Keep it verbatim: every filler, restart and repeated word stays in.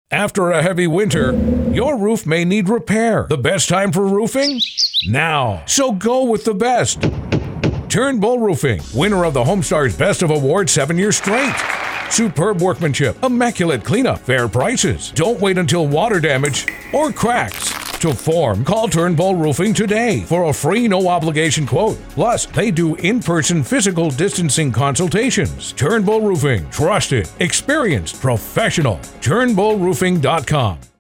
After a heavy winter, your roof may need repair. The best time for roofing? Now. So go with the best. Turnbull Roofing, winner of the Homestar's Best of Awards seven years straight. Superb workmanship, immaculate cleanup, fair prices. Don't wait until water damage or cracks to form. Call Turnbull Roofing today for a free no-obligation quote. Plus, they do in-person physical distancing consultations. Turnbull Roofing, trusted, experienced, professional. Turnbull Roofing dot com.